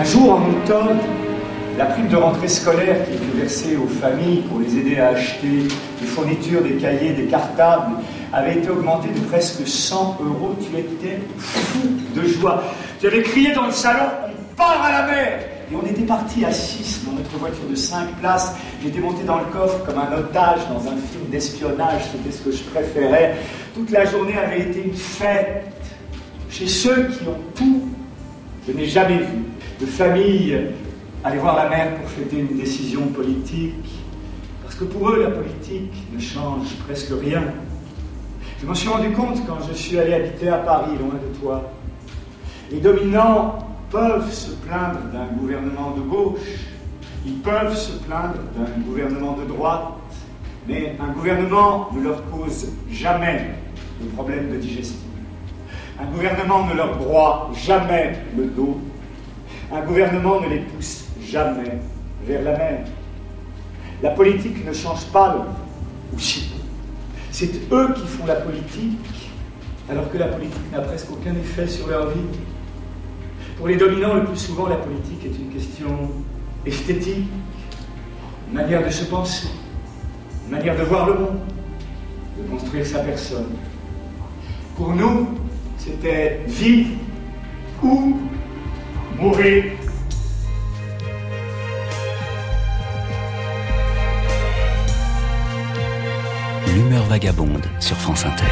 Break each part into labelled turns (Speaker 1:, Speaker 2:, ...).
Speaker 1: Un jour, en automne, la prime de rentrée scolaire qui était versée aux familles pour les aider à acheter des fournitures, des cahiers, des cartables, avait été augmentée de presque 100 €. Tu étais fou de joie. Tu avais crié dans le salon, on part à la mer! Et on était partis à 6 dans notre voiture de 5 places. J'étais monté dans le coffre comme un otage dans un film d'espionnage. C'était ce que je préférais. Toute la journée avait été une fête. Chez ceux qui ont tout, je n'ai jamais vu de famille aller voir la mer pour fêter une décision politique. Parce que pour eux, la politique ne change presque rien. Je m'en suis rendu compte quand je suis allé habiter à Paris, loin de toi. Les dominants peuvent se plaindre d'un gouvernement de gauche, ils peuvent se plaindre d'un gouvernement de droite, mais un gouvernement ne leur cause jamais de problème de digestion. Un gouvernement ne leur broie jamais le dos. Un gouvernement ne les pousse jamais vers la mer. La politique ne change pas le ou si peu. C'est eux qui font la politique, alors que la politique n'a presque aucun effet sur leur vie. Pour les dominants, le plus souvent, la politique est une question esthétique, une manière de se penser, une manière de voir le monde, de construire sa personne. Pour nous, c'était vivre ou mourir.
Speaker 2: L'humeur vagabonde sur France Inter.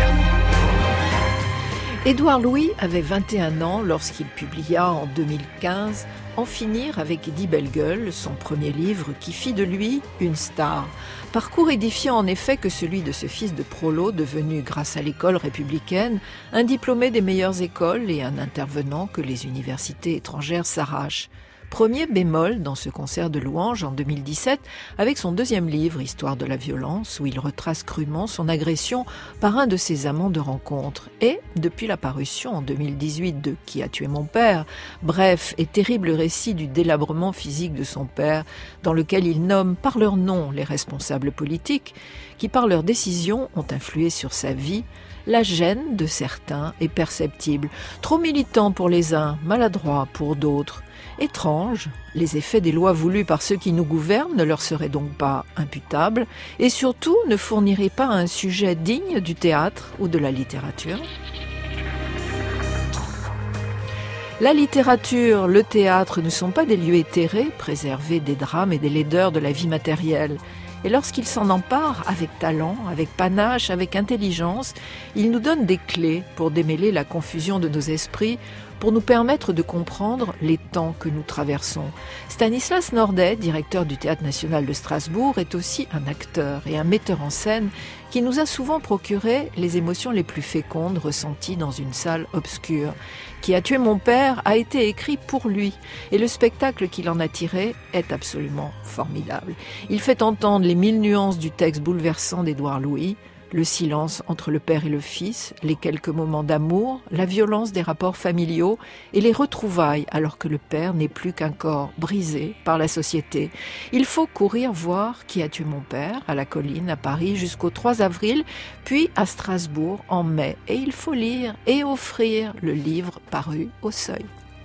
Speaker 3: Édouard Louis avait 21 ans lorsqu'il publia en 2015 « En finir avec Eddie Bellegueule », son premier livre qui fit de lui une star. Parcours édifiant en effet que celui de ce fils de prolo devenu, grâce à l'école républicaine, un diplômé des meilleures écoles et un intervenant que les universités étrangères s'arrachent. Premier bémol dans ce concert de louanges en 2017 avec son deuxième livre, Histoire de la violence, où il retrace crûment son agression par un de ses amants de rencontre. Et, depuis la parution en 2018 de Qui a tué mon père, bref et terrible récit du délabrement physique de son père, dans lequel il nomme par leur nom les responsables politiques, qui par leurs décisions ont influé sur sa vie, la gêne de certains est perceptible, trop militant pour les uns, maladroit pour d'autres. Étrange, les effets des lois voulues par ceux qui nous gouvernent ne leur seraient donc pas imputables et surtout ne fourniraient pas un sujet digne du théâtre ou de la littérature. La littérature, le théâtre ne sont pas des lieux éthérés, préservés des drames et des laideurs de la vie matérielle. Et lorsqu'ils s'en emparent avec talent, avec panache, avec intelligence, ils nous donnent des clés pour démêler la confusion de nos esprits, pour nous permettre de comprendre les temps que nous traversons. Stanislas Nordet, directeur du Théâtre national de Strasbourg, est aussi un acteur et un metteur en scène qui nous a souvent procuré les émotions les plus fécondes ressenties dans une salle obscure. Qui a tué mon père a été écrit pour lui et le spectacle qu'il en a tiré est absolument formidable. Il fait entendre les 1000 nuances du texte bouleversant d'Édouard Louis, le silence entre le père et le fils, les quelques moments d'amour, la violence des rapports familiaux et les retrouvailles alors que le père n'est plus qu'un corps brisé par la société. Il faut courir voir Qui a tué mon père à la Colline à Paris jusqu'au 3 avril, puis à Strasbourg en mai. Et il faut lire et offrir le livre paru au Seuil.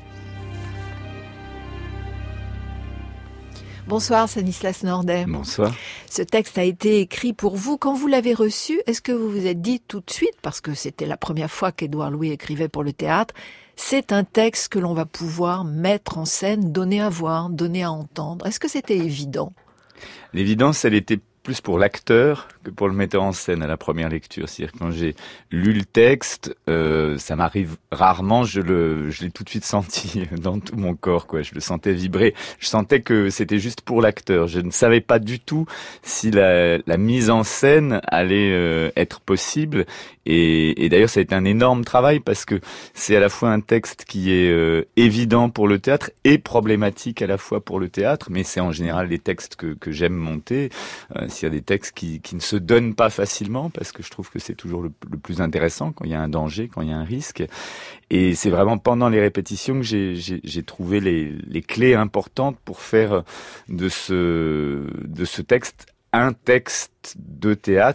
Speaker 3: Bonsoir Stanislas Nordet.
Speaker 4: Bonsoir.
Speaker 3: Ce texte a été écrit pour vous. Quand vous l'avez reçu, est-ce que vous vous êtes dit tout de suite, parce que c'était la première fois qu'Édouard Louis écrivait pour le théâtre, c'est un texte que l'on va pouvoir mettre en scène, donner à voir, donner à entendre. Est-ce que c'était évident ?
Speaker 4: L'évidence, elle était plus pour l'acteur que pour le metteur en scène à la première lecture. C'est-à-dire quand j'ai lu le texte, ça m'arrive rarement, je l'ai tout de suite senti dans tout mon corps, quoi. Je le sentais vibrer. Je sentais que c'était juste pour l'acteur. Je ne savais pas du tout si la mise en scène allait être possible. Et d'ailleurs, ça a été un énorme travail parce que c'est à la fois un texte qui est évident pour le théâtre et problématique à la fois pour le théâtre. Mais c'est en général les textes que j'aime monter. S'il y a des textes qui ne se donnent pas facilement, parce que je trouve que c'est toujours le plus intéressant quand il y a un danger, quand il y a un risque. Et c'est vraiment pendant les répétitions que j'ai trouvé les clés importantes pour faire de ce texte un texte de théâtre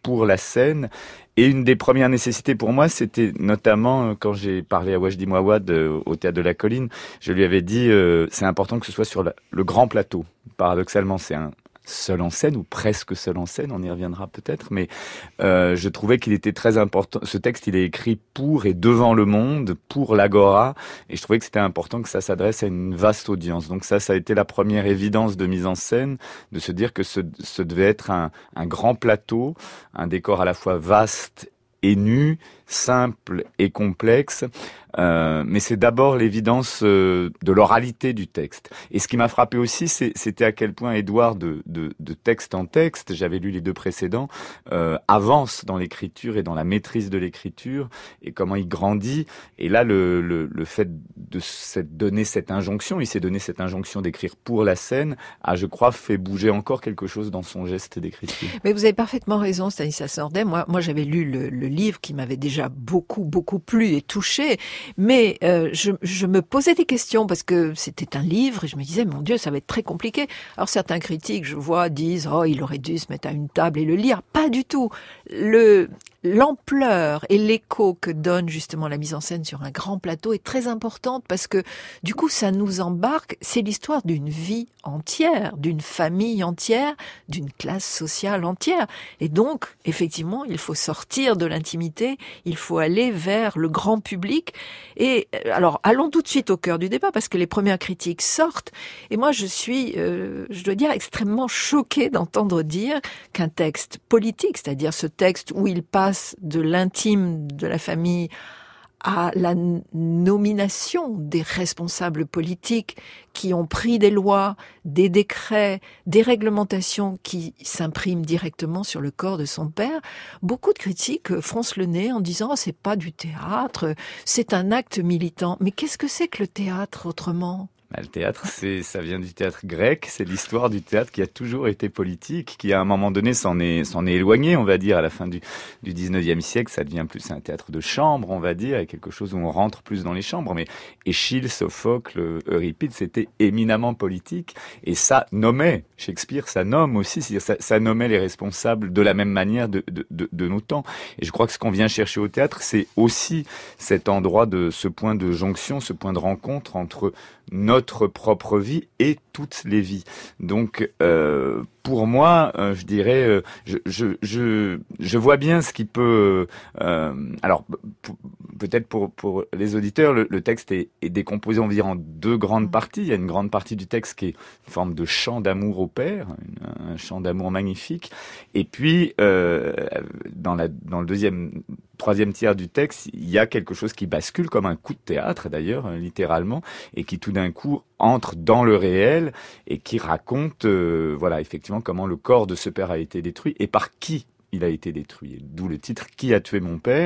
Speaker 4: pour la scène. Et une des premières nécessités pour moi, c'était notamment quand j'ai parlé à Wajdi Mouawad au Théâtre de la Colline, je lui avais dit c'est important que ce soit sur le grand plateau. Paradoxalement, c'est un seul en scène ou presque seul en scène, on y reviendra peut-être, mais je trouvais qu'il était très important. Ce texte, il est écrit pour et devant le monde, pour l'Agora, et je trouvais que c'était important que ça s'adresse à une vaste audience. Donc ça a été la première évidence de mise en scène, de se dire que ce devait être un grand plateau, un décor à la fois vaste et nu, simple et complexe, mais c'est d'abord l'évidence de l'oralité du texte. Et ce qui m'a frappé aussi, c'était à quel point Édouard, de texte en texte, j'avais lu les deux précédents, avance dans l'écriture et dans la maîtrise de l'écriture, et comment il grandit. Et là, le fait de donner cette injonction, il s'est donné cette injonction d'écrire pour la scène, a, je crois, fait bouger encore quelque chose dans son geste d'écriture.
Speaker 3: Mais vous avez parfaitement raison, Stanislas Nordet. Moi, j'avais lu le livre qui m'avait déjà beaucoup plu et touché, mais je me posais des questions parce que c'était un livre et je me disais, mon Dieu, ça va être très compliqué. Alors certains critiques, je vois, disent, oh, il aurait dû se mettre à une table et le lire. Pas du tout. L'ampleur et l'écho que donne justement la mise en scène sur un grand plateau est très importante parce que du coup ça nous embarque, c'est l'histoire d'une vie entière, d'une famille entière, d'une classe sociale entière. Et donc effectivement il faut sortir de l'intimité, il faut aller vers le grand public. Et alors allons tout de suite au cœur du débat parce que les premières critiques sortent et moi je suis, je dois dire, extrêmement choquée d'entendre dire qu'un texte politique, c'est-à-dire ce texte où il passe de l'intime de la famille à la nomination des responsables politiques qui ont pris des lois, des décrets, des réglementations qui s'impriment directement sur le corps de son père, beaucoup de critiques froncent le nez en disant oh, c'est pas du théâtre, c'est un acte militant. Mais qu'est-ce que c'est que le théâtre autrement ?
Speaker 4: Le théâtre, ça vient du théâtre grec, c'est l'histoire du théâtre qui a toujours été politique, qui à un moment donné s'en est éloigné, on va dire, à la fin du 19e siècle, ça devient plus un théâtre de chambre, on va dire, et quelque chose où on rentre plus dans les chambres. Mais Échille, Sophocle, Euripide, c'était éminemment politique, et ça nommait, Shakespeare, ça nomme aussi, c'est-à-dire ça nommait les responsables de la même manière de nos temps. Et je crois que ce qu'on vient chercher au théâtre, c'est aussi cet endroit ce point de jonction, ce point de rencontre entre notre propre vie et toutes les vies. Donc, pour moi, je dirais, je vois bien ce qui peut. Alors, peut-être pour les auditeurs, le texte est décomposé environ en deux grandes parties. Il y a une grande partie du texte qui est une forme de chant d'amour au père, un chant d'amour magnifique. Et puis, dans le troisième tiers du texte, il y a quelque chose qui bascule comme un coup de théâtre, d'ailleurs, littéralement, et qui tout d'un coup entre dans le réel et qui raconte, voilà, effectivement, comment le corps de ce père a été détruit et par qui il a été détruit. D'où le titre « Qui a tué mon père ?»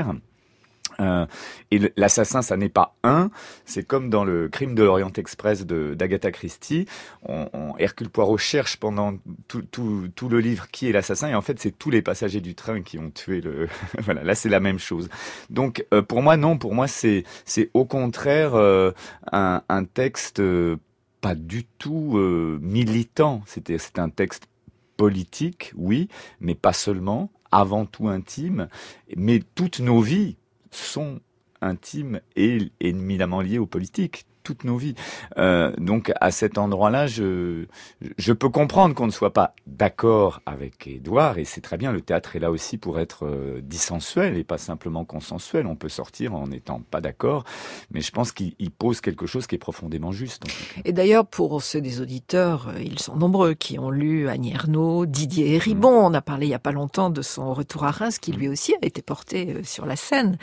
Speaker 4: Et l'assassin, ça n'est pas un, c'est comme dans le Crime de l'Orient Express d'Agatha Christie. Hercule Poirot cherche pendant tout le livre qui est l'assassin, et en fait, c'est tous les passagers du train qui ont tué voilà, là, c'est la même chose. Donc, pour moi, non, pour moi, c'est au contraire un texte pas du tout militant. C'est un texte politique, oui, mais pas seulement, avant tout intime, mais toutes nos vies sont intimes et éminemment liées aux politiques, toutes nos vies. Donc à cet endroit-là, je peux comprendre qu'on ne soit pas d'accord avec Édouard, et c'est très bien, le théâtre est là aussi pour être dissensuel et pas simplement consensuel. On peut sortir en n'étant pas d'accord, mais je pense qu'il pose quelque chose qui est profondément juste.
Speaker 3: Et d'ailleurs, pour ceux des auditeurs, ils sont nombreux qui ont lu Annie Ernaux, Didier Héribon. On a parlé il n'y a pas longtemps de son retour à Reims, qui lui aussi a été porté sur la scène.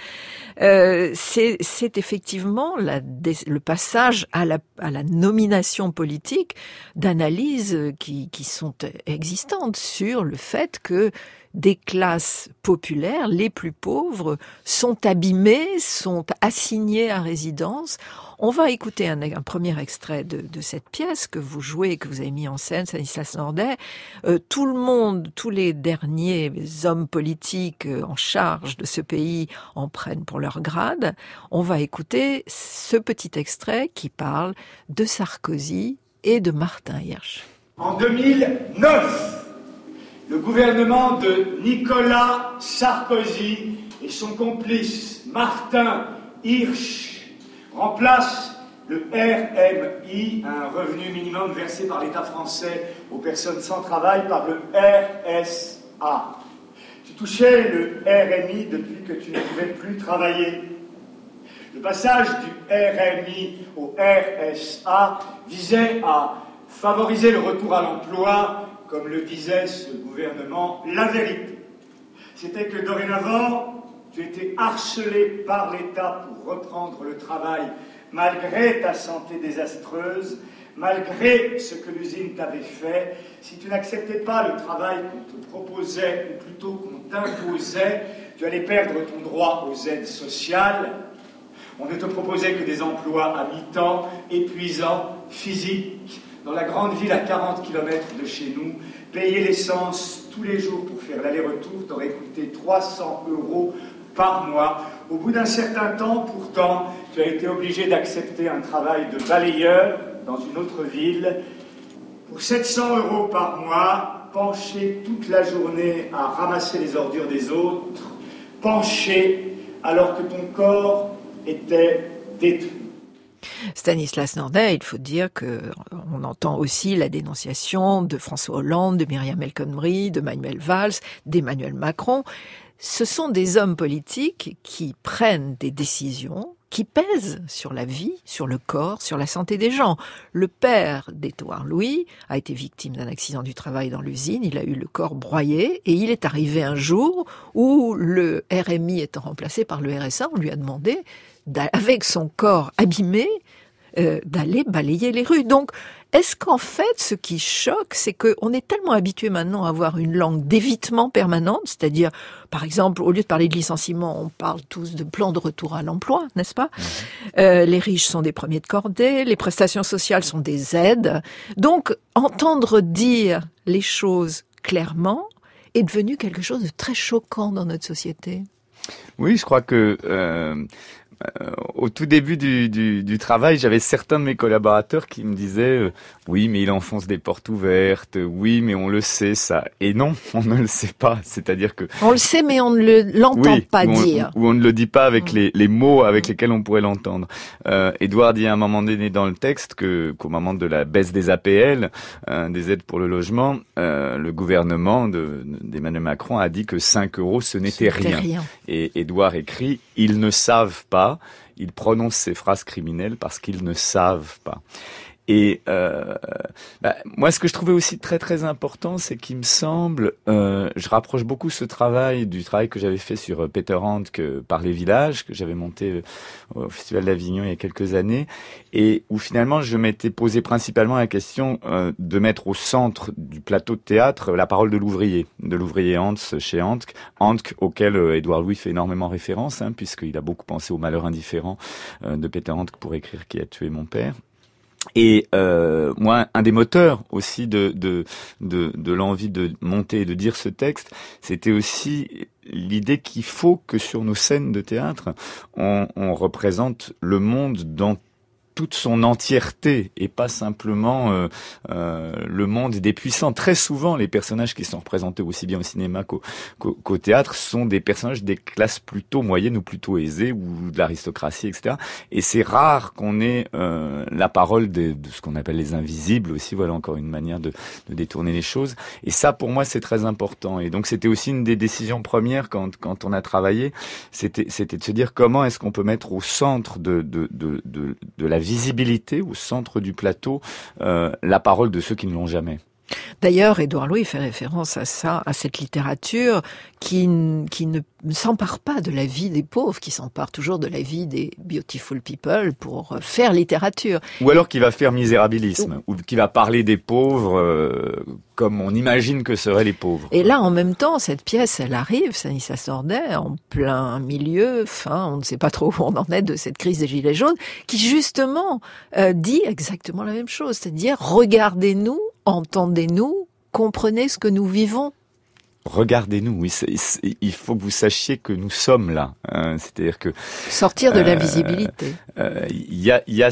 Speaker 3: C'est effectivement le passage à la nomination politique d'analyses qui sont existantes sur le fait que des classes populaires, les plus pauvres, sont abîmées, sont assignées à résidence. On va écouter un premier extrait de cette pièce que vous jouez, que vous avez mis en scène, Stanislas Nordet. Tout le monde, tous les derniers hommes politiques en charge de ce pays en prennent pour leur grade. On va écouter ce petit extrait qui parle de Sarkozy et de Martin Hirsch.
Speaker 1: En 2009, le gouvernement de Nicolas Sarkozy et son complice Martin Hirsch remplace le RMI, un revenu minimum versé par l'État français aux personnes sans travail, par le RSA. Tu touchais le RMI depuis que tu ne pouvais plus travailler. Le passage du RMI au RSA visait à favoriser le retour à l'emploi, comme le disait ce gouvernement. La vérité, c'était que dorénavant, tu étais harcelé par l'État pour reprendre le travail, malgré ta santé désastreuse, malgré ce que l'usine t'avait fait. Si tu n'acceptais pas le travail qu'on te proposait, ou plutôt qu'on t'imposait, tu allais perdre ton droit aux aides sociales. On ne te proposait que des emplois à mi-temps, épuisants, physiques. Dans la grande ville à 40 km de chez nous, payer l'essence tous les jours pour faire l'aller-retour t'aurait coûté 300 € par mois. Au bout d'un certain temps, pourtant, tu as été obligé d'accepter un travail de balayeur dans une autre ville. Pour 700 € par mois, penché toute la journée à ramasser les ordures des autres, penché alors que ton corps était détruit.
Speaker 3: Stanislas Nordet, il faut dire qu'on entend aussi la dénonciation de François Hollande, de Myriam El Khomri, de Manuel Valls, d'Emmanuel Macron. Ce sont des hommes politiques qui prennent des décisions qui pèsent sur la vie, sur le corps, sur la santé des gens. Le père d'Édouard Louis a été victime d'un accident du travail dans l'usine, il a eu le corps broyé et il est arrivé un jour où le RMI étant remplacé par le RSA, on lui a demandé, avec son corps abîmé, d'aller balayer les rues. Donc, est-ce qu'en fait, ce qui choque, c'est qu'on est tellement habitué maintenant à avoir une langue d'évitement permanente, c'est-à-dire, par exemple, au lieu de parler de licenciement, on parle tous de plan de retour à l'emploi, n'est-ce pas ? Les riches sont des premiers de cordée, les prestations sociales sont des aides. Donc, entendre dire les choses clairement est devenu quelque chose de très choquant dans notre société.
Speaker 4: Oui, je crois que au tout début du travail, j'avais certains de mes collaborateurs qui me disaient oui, mais il enfonce des portes ouvertes, oui, mais on le sait ça. Et non, on ne le sait pas. C'est-à-dire que
Speaker 3: on le sait, mais on ne l'entend pas dire.
Speaker 4: Ou on ne le dit pas avec les mots avec lesquels on pourrait l'entendre. Édouard dit à un moment donné dans le texte qu'au moment de la baisse des APL, des aides pour le logement, le gouvernement d'Emmanuel Macron a dit que 5 € ce n'était rien. Et Édouard écrit « Ils ne savent pas ». Ils prononcent ces phrases criminelles parce qu'ils ne savent pas. Et moi, ce que je trouvais aussi très très important, c'est qu'il me semble, je rapproche beaucoup ce travail du travail que j'avais fait sur Peter Handke par les villages, que j'avais monté au Festival d'Avignon il y a quelques années, et où finalement je m'étais posé principalement la question de mettre au centre du plateau de théâtre la parole de l'ouvrier Hans chez Handke, auquel Édouard Louis fait énormément référence, puisqu'il a beaucoup pensé au malheur indifférent de Peter Handke pour écrire Qui a tué mon père. Et moi, un des moteurs aussi de l'envie de monter et de dire ce texte, c'était aussi l'idée qu'il faut que sur nos scènes de théâtre, on représente le monde dans toute son entièreté et pas simplement le monde des puissants. Très souvent, les personnages qui sont représentés aussi bien au cinéma qu'au théâtre sont des personnages des classes plutôt moyennes ou plutôt aisées ou de l'aristocratie, etc. Et c'est rare qu'on ait la parole de ce qu'on appelle les invisibles aussi. Voilà encore une manière de détourner les choses. Et ça, pour moi, c'est très important. Et donc, c'était aussi une des décisions premières quand on a travaillé. C'était de se dire comment est-ce qu'on peut mettre au centre de la visibilité, au centre du plateau, la parole de ceux qui ne l'ont jamais.
Speaker 3: D'ailleurs, Édouard Louis fait référence à ça, à cette littérature qui ne s'empare pas de la vie des pauvres, qui s'empare toujours de la vie des beautiful people pour faire littérature.
Speaker 4: Ou alors qui va faire misérabilisme, ou qui va parler des pauvres comme on imagine que seraient les pauvres.
Speaker 3: Et là, en même temps, cette pièce, elle arrive, Stanislas Nordet, en plein milieu, on ne sait pas trop où on en est de cette crise des Gilets jaunes, qui justement dit exactement la même chose, c'est-à-dire regardez-nous, entendez-nous, comprenez ce que nous vivons.
Speaker 4: regardez-nous. Il faut que vous sachiez que nous sommes là. C'est-à-dire que
Speaker 3: sortir de l'invisibilité.
Speaker 4: Il y a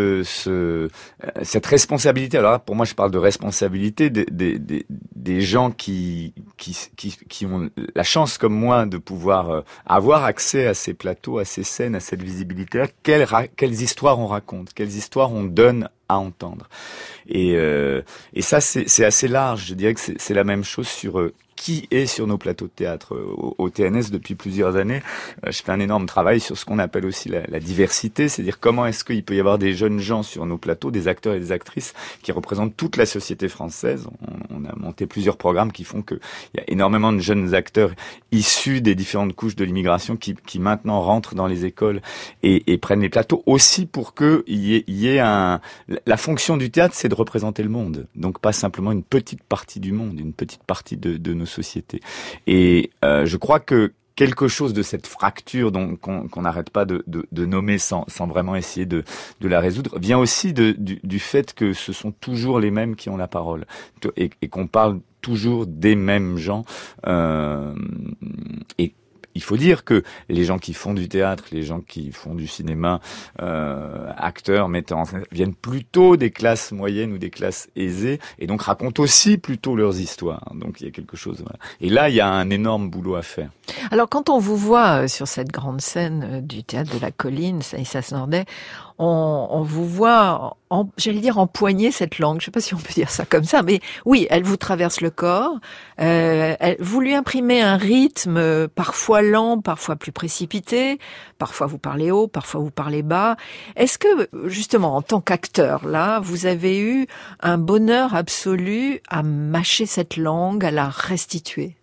Speaker 4: cette responsabilité. Alors là, pour moi, je parle de responsabilité des gens qui ont la chance, comme moi, de pouvoir avoir accès à ces plateaux, à ces scènes, à cette visibilité-là. Quelles histoires on raconte, quelles histoires on donne à entendre. Et ça, c'est assez large. Je dirais que c'est la même chose sur qui est sur nos plateaux de théâtre. Au TNS, depuis plusieurs années, je fais un énorme travail sur ce qu'on appelle aussi la diversité, c'est-à-dire comment est-ce qu'il peut y avoir des jeunes gens sur nos plateaux, des acteurs et des actrices qui représentent toute la société française. On a monté plusieurs programmes qui font qu'il y a énormément de jeunes acteurs issus des différentes couches de l'immigration qui maintenant rentrent dans les écoles et prennent les plateaux, aussi pour qu'il y ait la fonction du théâtre, c'est de représenter le monde, donc pas simplement une petite partie du monde, une petite partie de nos sociétés. Et je crois que quelque chose de cette fracture qu'on n'arrête pas de nommer sans vraiment essayer de la résoudre vient aussi du fait que ce sont toujours les mêmes qui ont la parole et qu'on parle toujours des mêmes gens. Et il faut dire que les gens qui font du théâtre, les gens qui font du cinéma, acteurs, metteurs en scène, viennent plutôt des classes moyennes ou des classes aisées, et donc racontent aussi plutôt leurs histoires. Donc il y a quelque chose. Voilà. Et là, il y a un énorme boulot à faire.
Speaker 3: Alors quand on vous voit sur cette grande scène du théâtre de la Colline, Stanislas Nordet, on vous voit, j'allais dire, empoigner cette langue. Je ne sais pas si on peut dire ça comme ça, mais oui, elle vous traverse le corps. Vous lui imprimez un rythme parfois lent, parfois plus précipité. Parfois vous parlez haut, parfois vous parlez bas. Est-ce que, justement, en tant qu'acteur, là, vous avez eu un bonheur absolu à mâcher cette langue, à la restituer?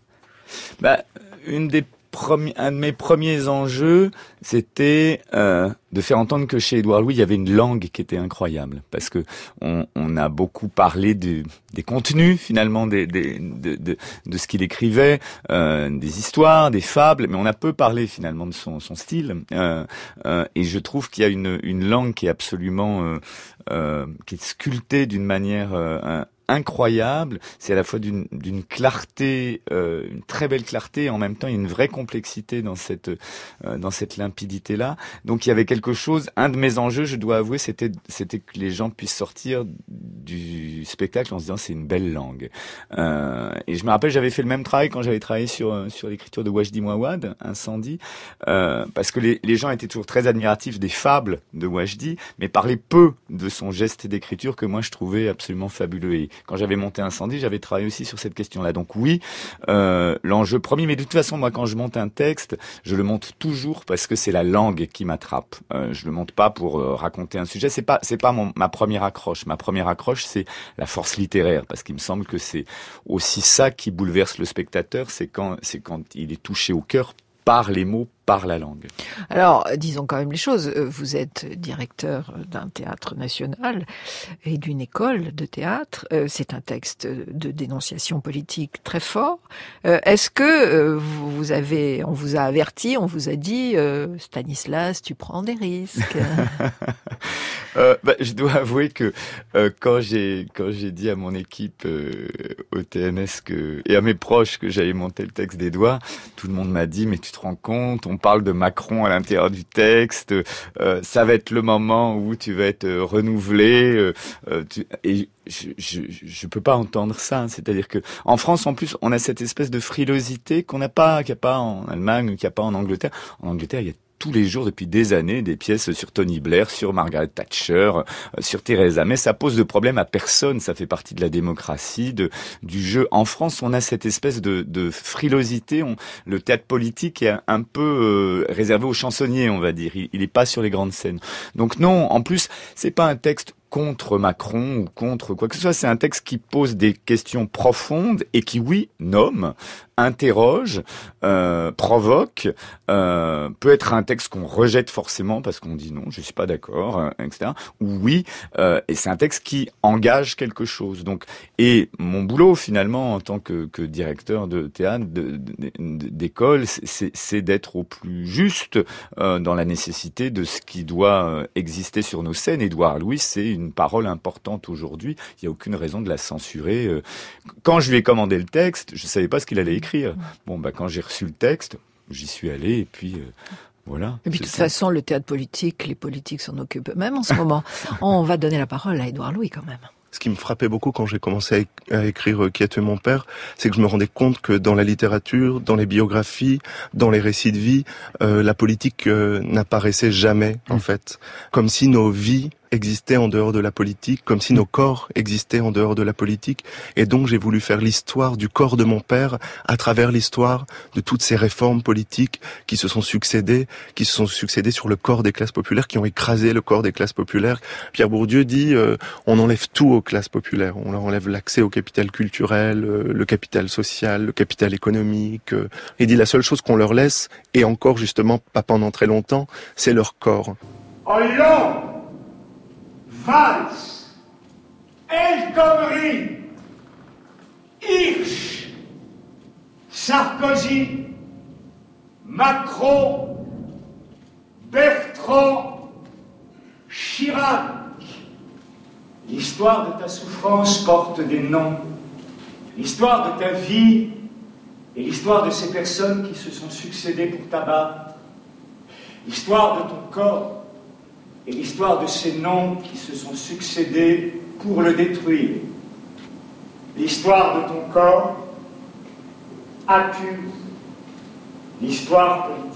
Speaker 4: Un de mes premiers enjeux, c'était de faire entendre que chez Édouard Louis, il y avait une langue qui était incroyable, parce que on a beaucoup parlé des contenus finalement, de ce qu'il écrivait, des histoires, des fables, mais on a peu parlé finalement de son style. Et je trouve qu'il y a une langue qui est absolument qui est sculptée d'une manière incroyable. C'est à la fois d'une clarté, une très belle clarté, et en même temps il y a une vraie complexité dans cette limpidité-là. Donc il y avait quelque chose. Un de mes enjeux, je dois avouer, c'était que les gens puissent sortir du spectacle en se disant c'est une belle langue. Et je me rappelle, j'avais fait le même travail quand j'avais travaillé sur l'écriture de Wajdi Mouawad, Incendie, parce que les gens étaient toujours très admiratifs des fables de Wajdi, mais parlaient peu de son geste d'écriture que moi je trouvais absolument fabuleux. Et quand j'avais monté Incendie, j'avais travaillé aussi sur cette question-là. Donc oui, l'enjeu premier, mais de toute façon, moi, quand je monte un texte, je le monte toujours parce que c'est la langue qui m'attrape. Je le monte pas pour raconter un sujet. C'est pas ma première accroche. Ma première accroche, c'est la force littéraire, parce qu'il me semble que c'est aussi ça qui bouleverse le spectateur. C'est quand il est touché au cœur par les mots, par la langue.
Speaker 3: Alors, disons quand même les choses. Vous êtes directeur d'un théâtre national et d'une école de théâtre. C'est un texte de dénonciation politique très fort. Est-ce que on vous a averti, on vous a dit, Stanislas, tu prends des risques?
Speaker 4: Je dois avouer que quand j'ai dit à mon équipe au TNS et à mes proches que j'allais monter le texte d'Édouard, tout le monde m'a dit, mais tu te rends compte, on parle de Macron à l'intérieur du texte, ça va être le moment où tu vas être renouvelé, et je peux pas entendre ça. C'est-à-dire que en France, en plus, on a cette espèce de frilosité qu'il n'y a pas en Allemagne, qu'il n'y a pas en Angleterre. En Angleterre, il y a tous les jours, depuis des années, des pièces sur Tony Blair, sur Margaret Thatcher, sur Theresa May. Ça pose de problème à personne. Ça fait partie de la démocratie, du jeu. En France, on a cette espèce de frilosité. Le théâtre politique est un peu réservé aux chansonniers, on va dire. Il est pas sur les grandes scènes. Donc non, en plus, c'est pas un texte contre Macron ou contre quoi que ce soit. C'est un texte qui pose des questions profondes et qui, oui, nomme, interroge, provoque, peut être un texte qu'on rejette forcément parce qu'on dit non, je suis pas d'accord, etc. Ou oui, et c'est un texte qui engage quelque chose. Donc, et mon boulot finalement en tant que directeur de théâtre, d'école, c'est d'être au plus juste dans la nécessité de ce qui doit exister sur nos scènes. Édouard Louis, c'est une parole importante aujourd'hui. Il n'y a aucune raison de la censurer. Quand je lui ai commandé le texte, je savais pas ce qu'il allait écrire. écrire. Bon, quand j'ai reçu le texte, j'y suis allé et puis voilà.
Speaker 3: Et puis de toute façon, le théâtre politique, les politiques s'en occupent eux-mêmes en ce moment. On va donner la parole à Édouard Louis quand même.
Speaker 5: Ce qui me frappait beaucoup quand j'ai commencé à écrire Qui a tué mon père, c'est que je me rendais compte que dans la littérature, dans les biographies, dans les récits de vie, la politique n'apparaissait jamais, en fait. Comme si nos vies existaient en dehors de la politique, comme si nos corps existaient en dehors de la politique. Et donc j'ai voulu faire l'histoire du corps de mon père à travers l'histoire de toutes ces réformes politiques qui se sont succédées sur le corps des classes populaires, qui ont écrasé le corps des classes populaires. Pierre Bourdieu dit on enlève tout aux classes populaires. On leur enlève l'accès au capital culturel, le capital social, le capital économique. Il dit la seule chose qu'on leur laisse, et encore justement pas pendant très longtemps, c'est leur corps.
Speaker 1: Hollande, Valls, El Khomri, Hirsch, Sarkozy, Macron, Bertrand, Chirac. L'histoire de ta souffrance porte des noms. L'histoire de ta vie et l'histoire de ces personnes qui se sont succédées pour t'abattre. L'histoire de ton corps et l'histoire de ces noms qui se sont succédés pour le détruire. L'histoire de ton corps accuse l'histoire politique.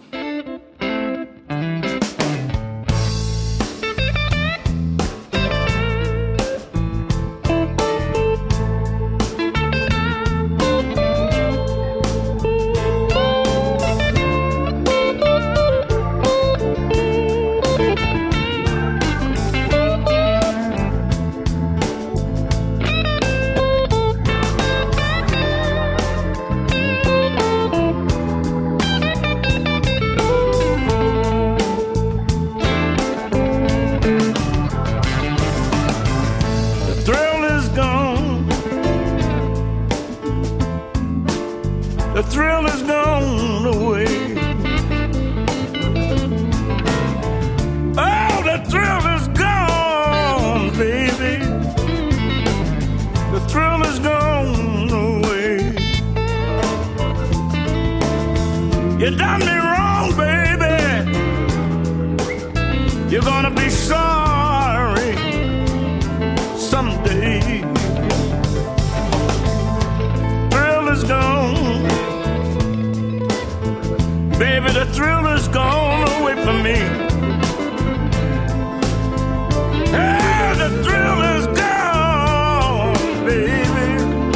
Speaker 6: The thrill is gone away. Oh, the thrill is gone, baby. The thrill is gone away. You done me wrong, baby. You're gonna be sorry someday. Thrill is gone. Baby, the thrill is gone away from me. Hey, the thrill is gone, baby.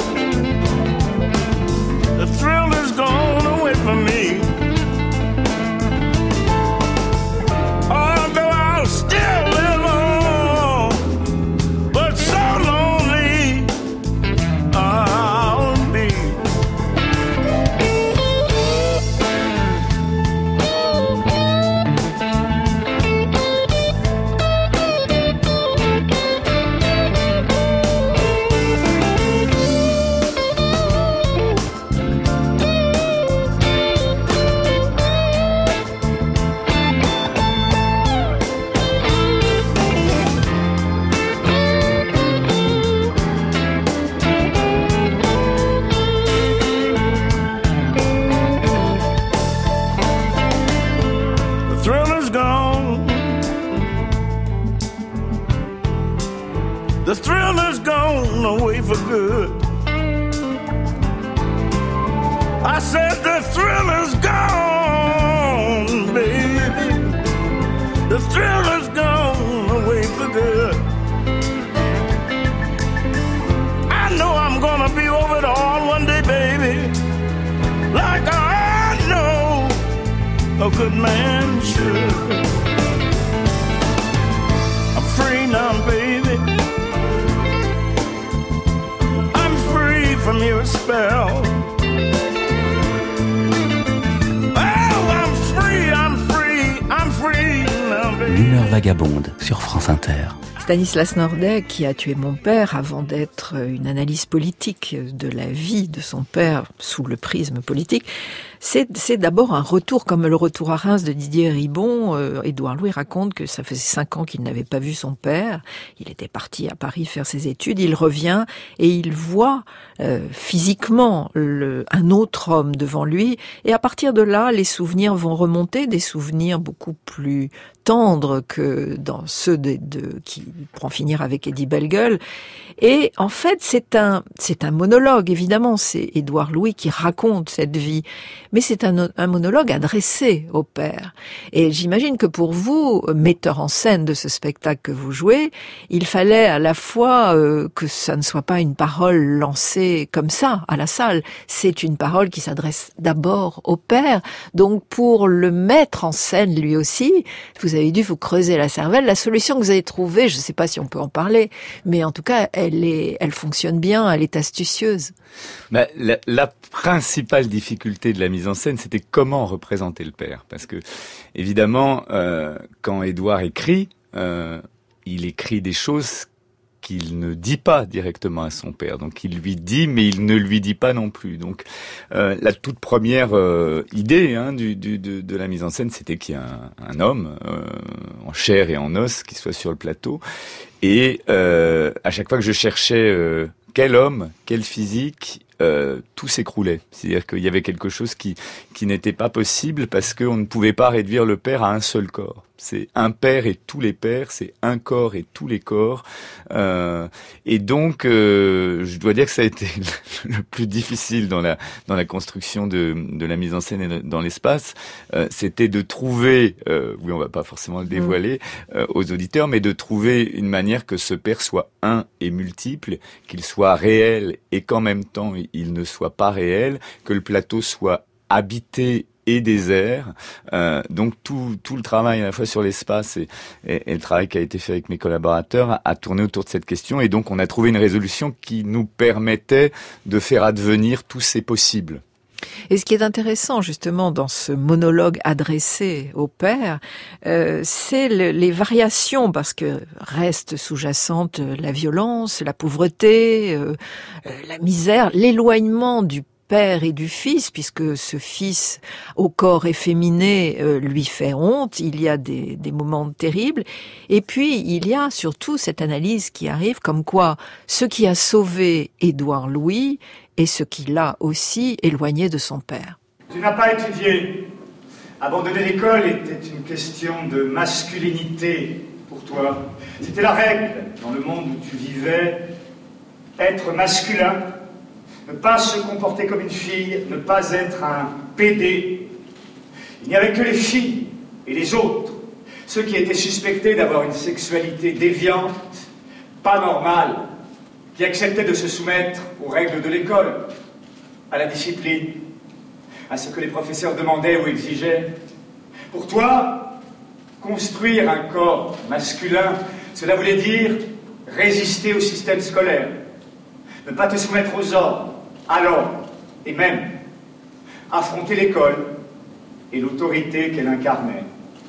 Speaker 6: The thrill is gone away from me. Although I'll still live on, but so lonely I'll be. The thrill is gone away for good. I said the thrill is gone, baby. The thrill is gone away for good. I know I'm gonna be over it all one day, baby. Like I know a good man should. I'm free now, baby. From your spell. Oh, I'm free, I'm free, I'm free now, baby.
Speaker 2: L'humeur vagabonde sur France Inter.
Speaker 3: Stanislas Nordet, qui a tué mon père avant d'être une analyse politique de la vie de son père sous le prisme politique, C'est d'abord un retour, comme le retour à Reims de Didier Ribon. Édouard Louis raconte que ça faisait 5 ans qu'il n'avait pas vu son père. Il était parti à Paris faire ses études. Il revient et il voit physiquement un autre homme devant lui. Et à partir de là, les souvenirs vont remonter, des souvenirs beaucoup plus tendres que dans ceux qui pourront finir avec Eddie Bellegueule. Et en fait, c'est un monologue, évidemment. C'est Édouard Louis qui raconte cette vie. Mais c'est un monologue adressé au père. Et j'imagine que pour vous, metteur en scène de ce spectacle que vous jouez, il fallait à la fois que ça ne soit pas une parole lancée comme ça, à la salle. C'est une parole qui s'adresse d'abord au père. Donc pour le mettre en scène lui aussi, vous avez dû vous creuser la cervelle. La solution que vous avez trouvée, je ne sais pas si on peut en parler, mais en tout cas, elle fonctionne bien, elle est astucieuse.
Speaker 4: Bah, la principale difficulté de la mise en scène, c'était comment représenter le père. Parce que, évidemment, quand Édouard écrit, il écrit des choses qu'il ne dit pas directement à son père. Donc il lui dit, mais il ne lui dit pas non plus. Donc la toute première idée de la mise en scène, c'était qu'il y ait un homme en chair et en os qui soit sur le plateau. Et à chaque fois que je cherchais quel homme, quel physique, tout s'écroulait. C'est-à-dire qu'il y avait quelque chose qui n'était pas possible parce qu'on ne pouvait pas réduire le père à un seul corps. C'est un père et tous les pères, c'est un corps et tous les corps. Et donc, je dois dire que ça a été le plus difficile dans la construction de la mise en scène et dans l'espace. C'était de trouver, oui, on va pas forcément le dévoiler aux auditeurs, mais de trouver une manière que ce père soit un et multiple, qu'il soit réel et qu'en même temps il ne soit pas réel, que le plateau soit habité et désert. Donc tout le travail à la fois sur l'espace et le travail qui a été fait avec mes collaborateurs a tourné autour de cette question. Et donc on a trouvé une résolution qui nous permettait de faire advenir tous ces possibles.
Speaker 3: Et ce qui est intéressant justement dans ce monologue adressé au père, c'est les variations, parce que reste sous-jacente la violence, la pauvreté, la misère, l'éloignement du père et du fils, puisque ce fils au corps efféminé lui fait honte. Il y a des moments terribles. Et puis, il y a surtout cette analyse qui arrive comme quoi ce qui a sauvé Édouard Louis est ce qui l'a aussi éloigné de son père.
Speaker 1: Tu n'as pas étudié. Abandonner l'école était une question de masculinité pour toi. C'était la règle dans le monde où tu vivais. Être masculin, ne pas se comporter comme une fille, ne pas être un PD. Il n'y avait que les filles et les autres, ceux qui étaient suspectés d'avoir une sexualité déviante, pas normale, qui acceptaient de se soumettre aux règles de l'école, à la discipline, à ce que les professeurs demandaient ou exigeaient. Pour toi, construire un corps masculin, cela voulait dire résister au système scolaire, ne pas te soumettre aux ordres, alors, et même, affronter l'école et l'autorité qu'elle incarnait.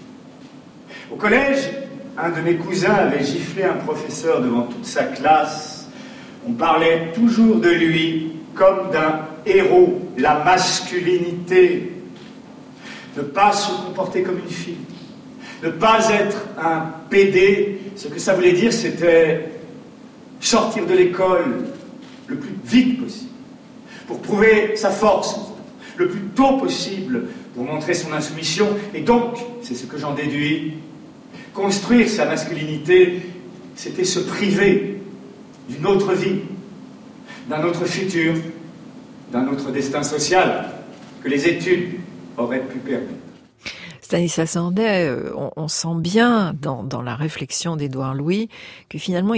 Speaker 1: Au collège, un de mes cousins avait giflé un professeur devant toute sa classe. On parlait toujours de lui comme d'un héros, la masculinité. Ne pas se comporter comme une fille, ne pas être un PD, ce que ça voulait dire, c'était sortir de l'école le plus vite possible, pour prouver sa force, le plus tôt possible, pour montrer son insoumission. Et donc, c'est ce que j'en déduis, construire sa masculinité, c'était se priver d'une autre vie, d'un autre futur, d'un autre destin social, que les études auraient pu permettre.
Speaker 3: Stanislas Handet, on sent bien dans la réflexion d'Édouard Louis que finalement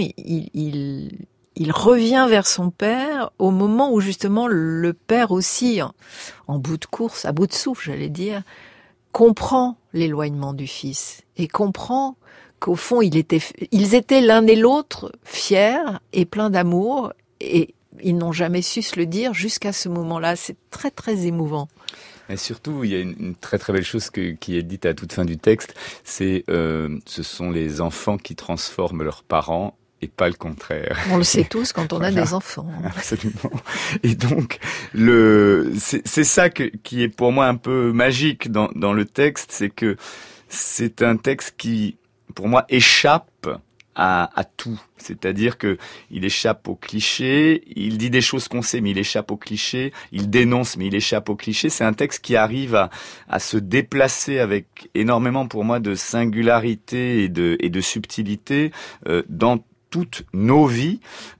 Speaker 3: il revient vers son père au moment où justement le père aussi, en bout de course, à bout de souffle, j'allais dire, comprend l'éloignement du fils et comprend qu'au fond ils étaient l'un et l'autre fiers et pleins d'amour et ils n'ont jamais su se le dire jusqu'à ce moment-là. C'est très très émouvant.
Speaker 4: Et surtout, il y a une très très belle chose qui est dite à toute fin du texte, c'est ce sont les enfants qui transforment leurs parents et pas le contraire.
Speaker 3: On le sait tous quand on a des enfants.
Speaker 4: Absolument. Et donc, c'est ça qui est pour moi un peu magique dans le texte, c'est que c'est un texte qui, pour moi, échappe à tout. C'est-à-dire que il échappe aux clichés, il dit des choses qu'on sait, mais il échappe aux clichés, il dénonce, mais il échappe aux clichés. C'est un texte qui arrive à se déplacer avec énormément, pour moi, de singularité et de subtilité dans toutes nos vies,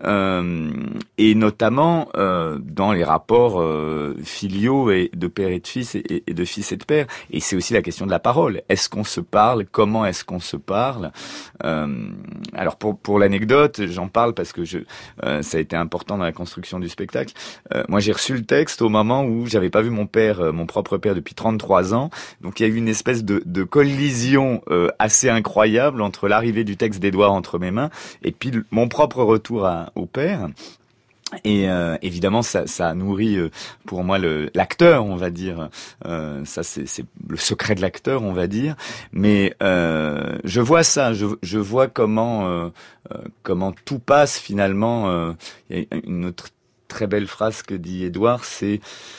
Speaker 4: et notamment dans les rapports filiaux et de père et de fils et de fils et de père. Et c'est aussi la question de la parole. Est-ce qu'on se parle? Comment est-ce qu'on se parle? Alors pour l'anecdote, j'en parle parce que ça a été important dans la construction du spectacle. Moi, j'ai reçu le texte au moment où j'avais pas vu mon propre père depuis 33 ans. Donc il y a eu une espèce de collision assez incroyable entre l'arrivée du texte d'Édouard entre mes mains et puis mon propre retour au père. Et évidemment, ça a nourri pour moi l'acteur, on va dire. Ça, c'est le secret de l'acteur, on va dire. Mais je vois ça, je vois comment tout passe finalement. Il y a une autre très belle phrase que dit Édouard, c'est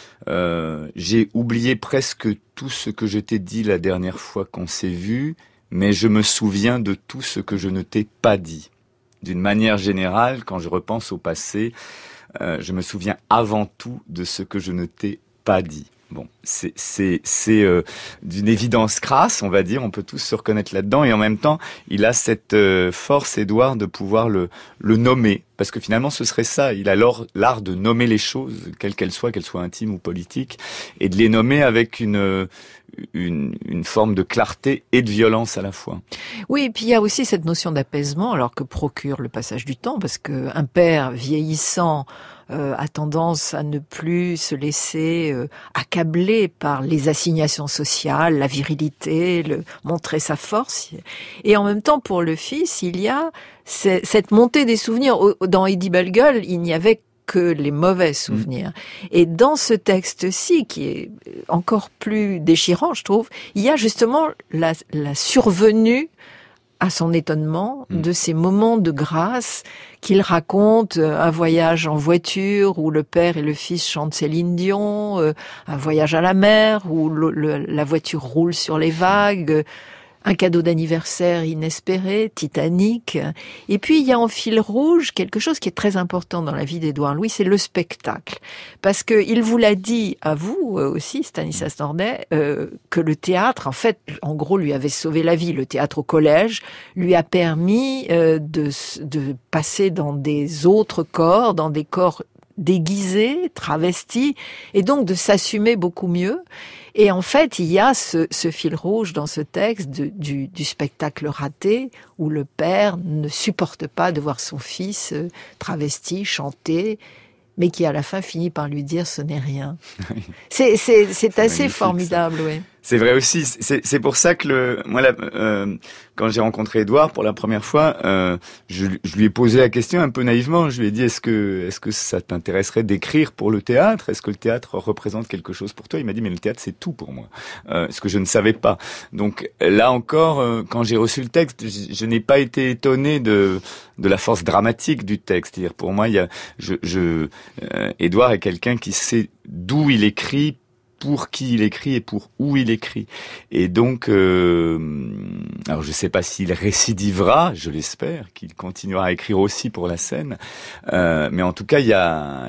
Speaker 4: j'ai oublié presque tout ce que je t'ai dit la dernière fois qu'on s'est vu, mais je me souviens de tout ce que je ne t'ai pas dit. D'une manière générale, quand je repense au passé, je me souviens avant tout de ce que je ne t'ai pas dit. Bon, c'est d'une évidence crasse, on va dire, on peut tous se reconnaître là-dedans, et en même temps, il a cette force, Édouard, de pouvoir le nommer, parce que finalement, ce serait ça, il a l'art de nommer les choses, quelles qu'elles soient intimes ou politiques, et de les nommer avec une forme de clarté et de violence à la fois.
Speaker 3: Oui, et puis il y a aussi cette notion d'apaisement, alors que procure le passage du temps, parce que un père vieillissant a tendance à ne plus se laisser accabler par les assignations sociales, la virilité, montrer sa force. Et en même temps, pour le fils, il y a cette montée des souvenirs. Dans Eddie Bellegueule, il n'y avait que les mauvais souvenirs. Et dans ce texte-ci, qui est encore plus déchirant, je trouve, il y a justement la survenue à son étonnement de ces moments de grâce qu'il raconte, un voyage en voiture où le père et le fils chantent Céline Dion, un voyage à la mer où la voiture roule sur les vagues, un cadeau d'anniversaire inespéré, Titanic. Et puis, il y a en fil rouge quelque chose qui est très important dans la vie d'Édouard Louis, c'est le spectacle. Parce que il vous l'a dit à vous aussi, Stanislas Nordet, que le théâtre, en fait, en gros, lui avait sauvé la vie. Le théâtre au collège lui a permis de passer dans des autres corps, dans des corps déguisés, travestis, et donc de s'assumer beaucoup mieux. Et en fait, il y a ce fil rouge dans ce texte du spectacle raté, où le père ne supporte pas de voir son fils travesti, chanter, mais qui à la fin finit par lui dire « ce n'est rien ». C'est assez formidable, oui.
Speaker 4: C'est vrai aussi. C'est pour ça que quand j'ai rencontré Édouard pour la première fois, je lui ai posé la question un peu naïvement. Je lui ai dit est-ce que ça t'intéresserait d'écrire pour le théâtre? Est-ce que le théâtre représente quelque chose pour toi? Il m'a dit mais le théâtre c'est tout pour moi. Ce que je ne savais pas. Donc là encore, quand j'ai reçu le texte, je n'ai pas été étonné de la force dramatique du texte. C'est-à-dire pour moi, Édouard est quelqu'un qui sait d'où il écrit, pour qui il écrit et pour où il écrit. Et donc, alors je sais pas s'il récidivera, je l'espère, qu'il continuera à écrire aussi pour la scène, mais en tout cas, il a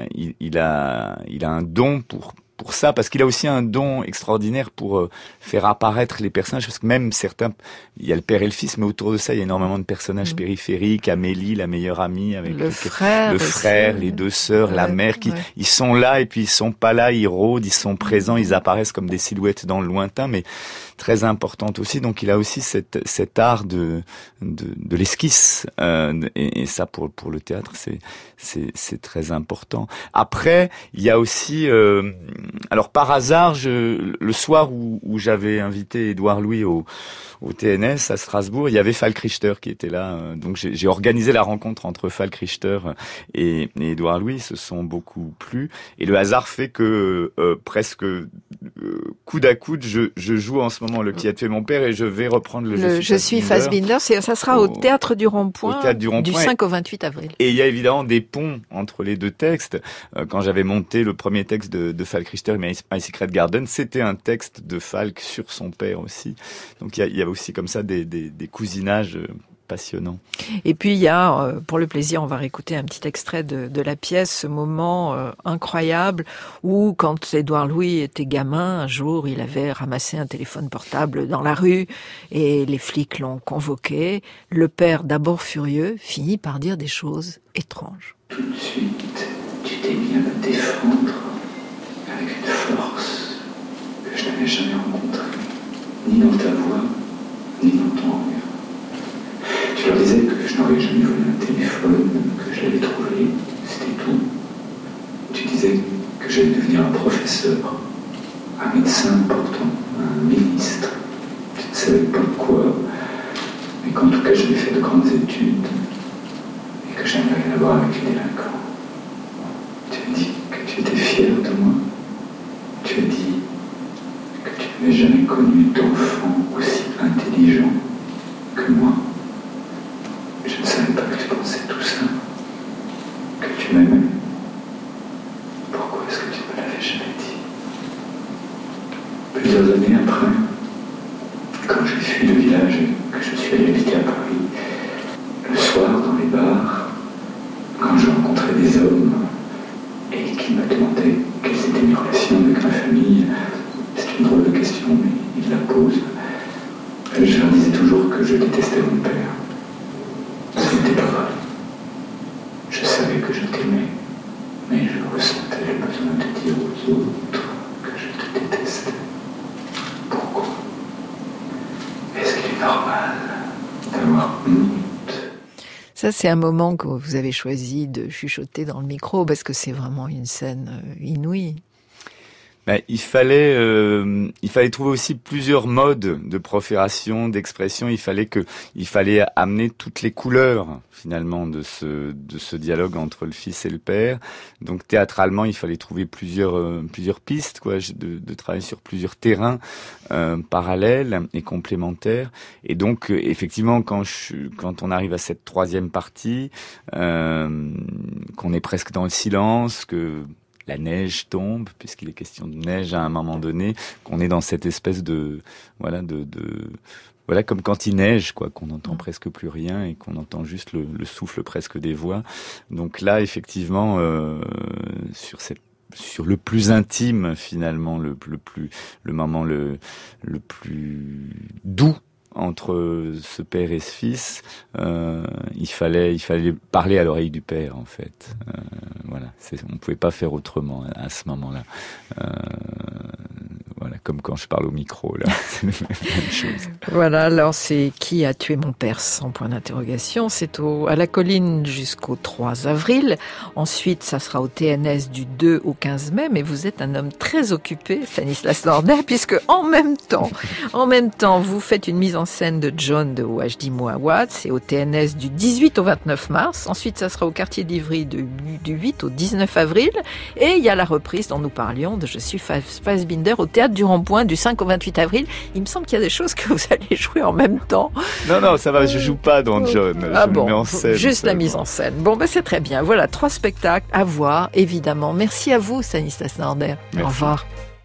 Speaker 4: un don pour ça, parce qu'il a aussi un don extraordinaire pour faire apparaître les personnages, parce que même certains, il y a le père et le fils, mais autour de ça, il y a énormément de personnages périphériques, Amélie, la meilleure amie, avec
Speaker 3: le frère,
Speaker 4: les deux sœurs, la mère, ils sont là et puis ils sont pas là, ils rôdent, ils sont présents, ils apparaissent comme des silhouettes dans le lointain, mais très importante aussi. Donc il a aussi cet art de l'esquisse, et ça pour le théâtre, c'est très important. Après, il y a aussi alors par hasard, le soir où j'avais invité Édouard Louis au TNS à Strasbourg, il y avait Falk Richter qui était là. Donc j'ai organisé la rencontre entre Falk Richter et Édouard Louis. Ils se sont beaucoup plu. Et le hasard fait que presque coude à coude, je joue en ce moment le Qui a tué mon père et je vais reprendre le Je suis Fassbinder.
Speaker 3: Ça sera au Théâtre du Rond-Point, du 5 au 28 avril.
Speaker 4: Et il y a évidemment des ponts entre les deux textes. Quand j'avais monté le premier texte de Falk Richter, My Secret Garden, c'était un texte de Falk sur son père aussi. Donc il y a aussi comme ça des cousinages passionnants.
Speaker 3: Et puis il y a, pour le plaisir, on va réécouter un petit extrait de la pièce, ce moment incroyable où, quand Édouard Louis était gamin, un jour, il avait ramassé un téléphone portable dans la rue et les flics l'ont convoqué. Le père, d'abord furieux, finit par dire des choses étranges.
Speaker 7: Tout de suite, tu t'es mis à me défendre avec une force que je n'avais jamais rencontrée, ni dans ta voix, ni dans ton regard. Tu leur disais que je n'aurais jamais volé un téléphone, que je l'avais trouvé, c'était tout. Tu disais que j'allais devenir un professeur, un médecin important, un ministre. Tu ne savais pas quoi, mais qu'en tout cas j'avais fait de grandes études et que j'avais rien à voir avec les délinquants. Tu as dit que tu étais fier de moi. Tu as dit que tu n'avais jamais connu d'enfant aussi intelligent que moi. Je ne savais pas que tu pensais tout ça, que tu m'aimais. Pourquoi est-ce que tu ne me l'avais jamais dit? Plusieurs années après, quand j'ai fui le village et que je suis allé habiter à Paris, le soir dans les bars, quand je rencontrais des hommes et qu'ils me demandaient quelles étaient mes relations avec ma famille, c'est une drôle de question, mais ils la posent. Je leur disais toujours que je détestais mon père. Ce n'était pas vrai. Je savais que je t'aimais, mais je ressentais le besoin de dire aux autres que je te détestais. Pourquoi? Est-ce qu'il est normal d'avoir honte?
Speaker 3: Ça, c'est un moment que vous avez choisi de chuchoter dans le micro, parce que c'est vraiment une scène inouïe.
Speaker 4: Il fallait trouver aussi plusieurs modes de profération, d'expression. Il fallait amener toutes les couleurs finalement de ce dialogue entre le fils et le père. Donc théâtralement, il fallait trouver plusieurs pistes, quoi, de travailler sur plusieurs terrains parallèles et complémentaires. Et donc effectivement, quand on arrive à cette troisième partie, qu'on est presque dans le silence, que la neige tombe, puisqu'il est question de neige à un moment donné, qu'on est dans cette espèce de comme quand il neige, quoi, qu'on n'entend presque plus rien et qu'on entend juste le souffle presque des voix. Donc là, effectivement, sur le plus intime, finalement, le moment le plus doux entre ce père et ce fils, il fallait parler à l'oreille du père, en fait. Voilà, on pouvait pas faire autrement à ce moment-là. Voilà, comme quand je parle au micro, là, c'est la même chose.
Speaker 3: Voilà, alors c'est Qui a tué mon père, sans point d'interrogation. C'est à la Colline jusqu'au 3 avril. Ensuite, ça sera au TNS du 2 au 15 mai. Mais vous êtes un homme très occupé, Stanislas Nordet, puisque en même temps, vous faites une mise en scène de John de OHD Mouawad. C'est au TNS du 18 au 29 mars. Ensuite, ça sera au Quartier d'Ivry du 8 au 19 avril. Et il y a la reprise dont nous parlions de Je suis Fassbinder au Théâtre du Rond-Point du 5 au 28 avril. Il me semble qu'il y a des choses que vous allez jouer en même temps.
Speaker 4: Non, ça va, je joue pas dans John. Je mets en scène.
Speaker 3: Juste la mise en scène. Bon, c'est très bien. Voilà, 3 spectacles à voir, évidemment. Merci à vous, Stanislas Nordet. Au revoir.